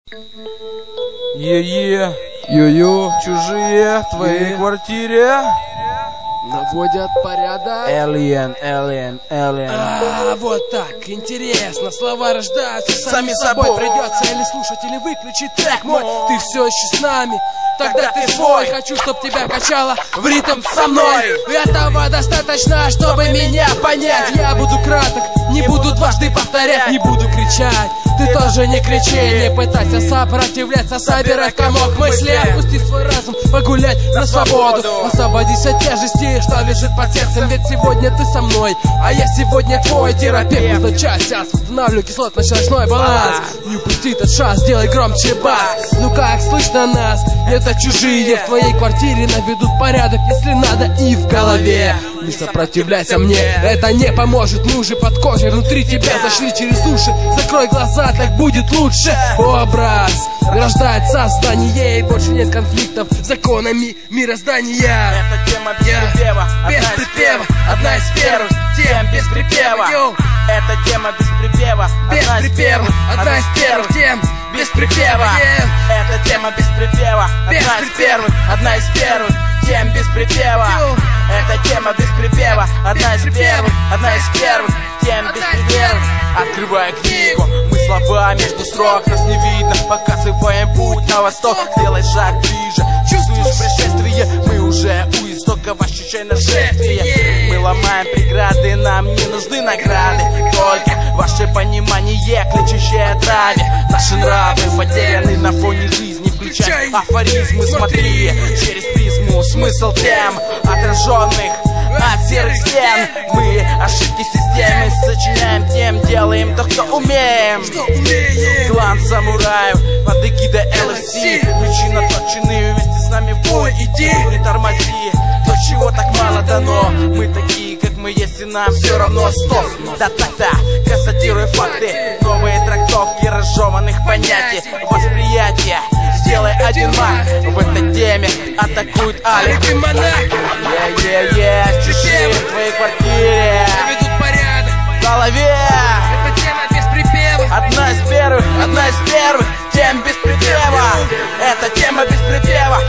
Йо-йо, чужие в твоей квартире наводят порядок. Alien. Вот так, интересно, слова рождаются сами собой. Придется или слушать, или выключить трек мой. Ты все еще с нами, тогда ты свой. Хочу, чтоб тебя качало в ритм со мной. Этого достаточно, чтобы меня понять. Я буду краток, не буду дважды повторять, не буду кричать. Ты тоже не кричи, не пытайся сопротивляться, собирать комок мыслей. Отпусти свой разум, погулять на свободу. Освободись от тяжести, что лежит под сердцем. Ведь сегодня ты со мной, а я сегодня твой терапевт. Изучай сейчас, восстанавливаю кислотно-щелочной баланс. Не упусти этот шанс, сделай громче бас. Ну как слышно нас? Это чужие в твоей квартире наведут порядок, если надо, и в голове. Не сопротивляйся мне, это не поможет. Мы уже под кожей, внутри тебя зашли через уши. Закрой глаза, так будет лучше. Образ рождает создание, и больше нет конфликтов с законами мироздания. Это тема без припева, без припева, одна из первых тем без припева. Это тема без припева, без припева, одна из первых тем без припева. Это тема без припева, одна из первых тем без припева. Это тема без припева, одна из первых тем без припева. Открывая книгу, мы слова между строк, нас не видно, показываем путь на восток. Сделай шаг ближе, чувствуешь пришествие, мы уже у истоков, ощущай нашествие. Мы ломаем преграды, нам не нужны награды, только ваше понимание, кричащее отраве. Наши нравы потеряны на фоне жизни, включай афоризмы, смотри через призму смысл тем, отраженных от серых стен. Мы ошибки системы сочиняем тем, делаем то, что умеем. Клан самураев под эгидой LFC. Ключи наточены, вместе с нами в бой иди. Не тормози, то чего так мало дано. Мы такие, как мы есть, и нам все равно стоп. Да-да-да, констатируя факты, новые трактовки разжеванных понятий, восприятие. Сделай один маг, в этой теме атакуют Али. Чужие в твоей квартире наведут порядок в голове. Это тема без припева, одна из первых тем без припева. Это тема без припева,